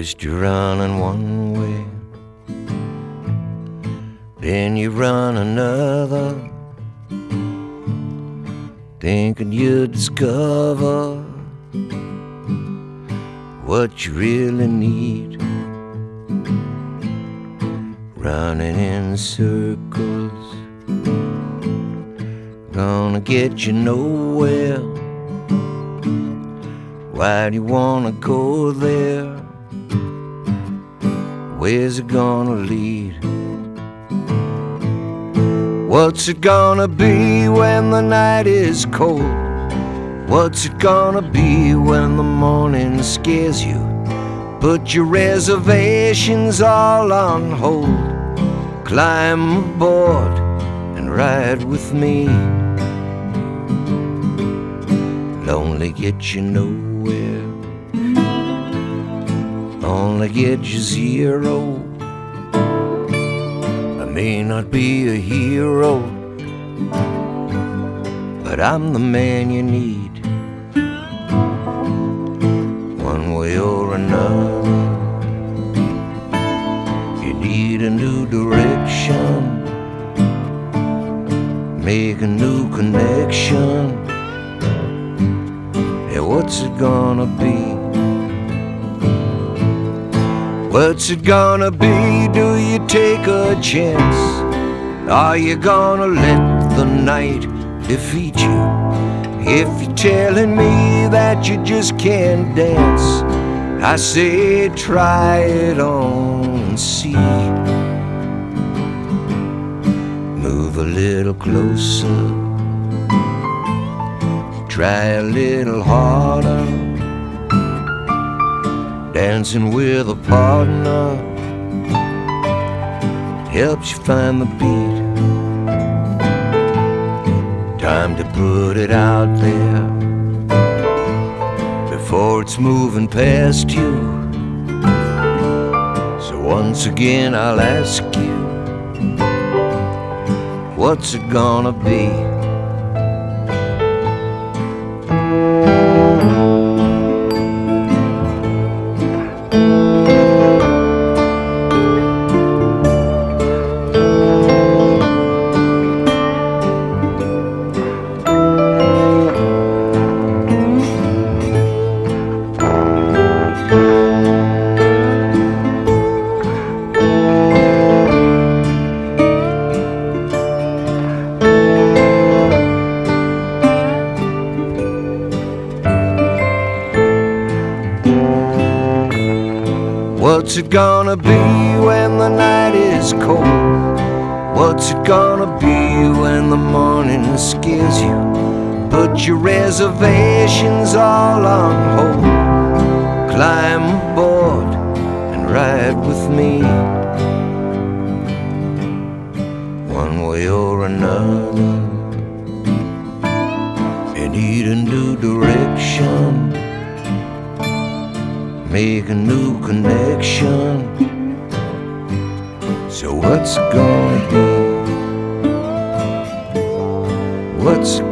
First you're running one way, then you run another, thinking you discover what you really need. Running in circles, gonna get you nowhere. Why do you wanna go there? Where's it gonna lead? What's it gonna be when the night is cold? What's it gonna be when the morning scares you? Put your reservations all on hold. Climb aboard and ride with me. Lonely get you nowhere, only get you zero. I may not be a hero, but I'm the man you need. One way or another, you need a new direction, make a new connection. Yeah, what's it gonna be? What's it gonna be? Do you take a chance? Are you gonna let the night defeat you? If you're telling me that you just can't dance, I say try it on and see. Move a little closer, try a little harder. Dancing with a partner helps you find the beat. Time to put it out there before it's moving past you. So once again I'll ask you, what's it gonna be? What's it gonna be when the night is cold? What's it gonna be when the morning scares you? Put your reservations all on hold. Climb aboard and ride with me. One way or another, you need a new direction, make a new connection. So what's it gonna be? What's it